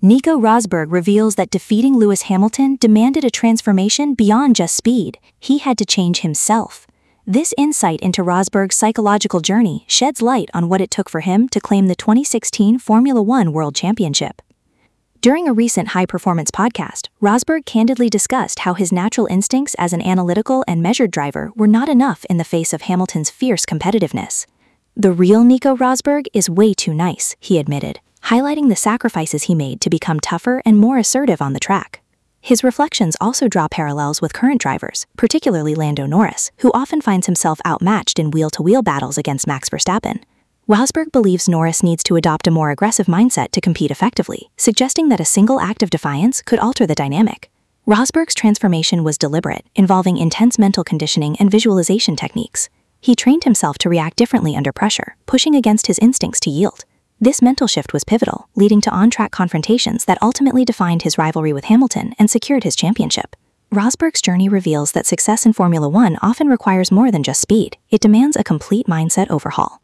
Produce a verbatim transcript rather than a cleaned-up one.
Nico Rosberg reveals that defeating Lewis Hamilton demanded a transformation beyond just speed. He had to change himself. This insight into Rosberg's psychological journey sheds light on what it took for him to claim the twenty sixteen Formula One World Championship. During a recent high-performance podcast, Rosberg candidly discussed how his natural instincts as an analytical and measured driver were not enough in the face of Hamilton's fierce competitiveness. "The real Nico Rosberg is way too nice," he admitted, highlighting the sacrifices he made to become tougher and more assertive on the track. His reflections also draw parallels with current drivers, particularly Lando Norris, who often finds himself outmatched in wheel-to-wheel battles against Max Verstappen. Rosberg believes Norris needs to adopt a more aggressive mindset to compete effectively, suggesting that a single act of defiance could alter the dynamic. Rosberg's transformation was deliberate, involving intense mental conditioning and visualization techniques. He trained himself to react differently under pressure, pushing against his instincts to yield. This mental shift was pivotal, leading to on-track confrontations that ultimately defined his rivalry with Hamilton and secured his championship. Rosberg's journey reveals that success in Formula One often requires more than just speed. It demands a complete mindset overhaul.